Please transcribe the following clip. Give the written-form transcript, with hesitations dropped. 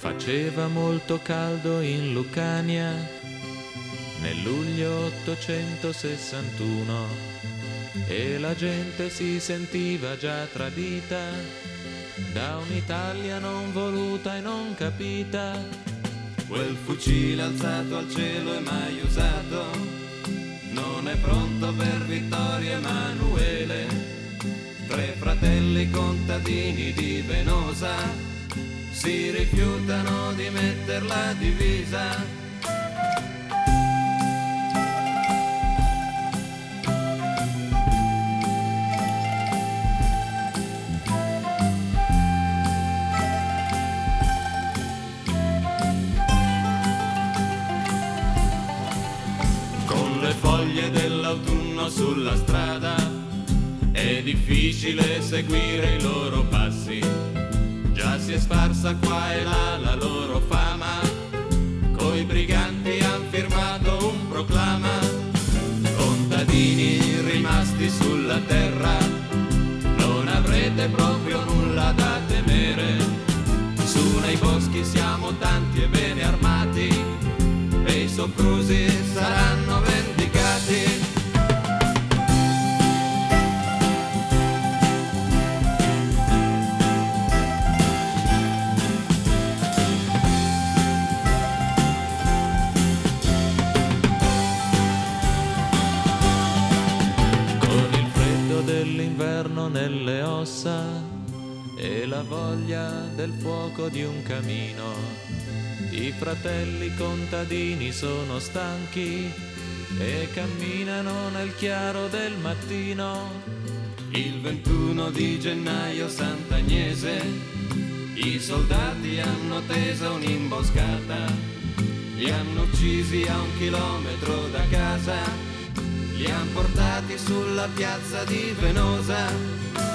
Faceva molto caldo in Lucania nel luglio 861 e la gente si sentiva già tradita da un'Italia non voluta e non capita. Quel fucile alzato al cielo e mai usato non è pronto per vittoria Emanuele. 3 fratelli contadini di Venosa si rifiutano di metter la divisa. Con le foglie dell'autunno sulla strada è difficile seguire i loro passi. Già si è sparsa qua e là la loro fama, coi briganti han firmato un proclama. Contadini rimasti sulla terra, non avrete proprio nulla da temere. Su nei boschi siamo tanti e bene armati, e i soprusi saranno vendicati. Dell'inverno nelle ossa e la voglia del fuoco di un camino, i fratelli contadini sono stanchi e camminano nel chiaro del mattino. Il 21 di gennaio Sant'Agnese i soldati hanno teso un'imboscata, li hanno uccisi a 1 chilometro da casa, li han portati sulla piazza di Venosa.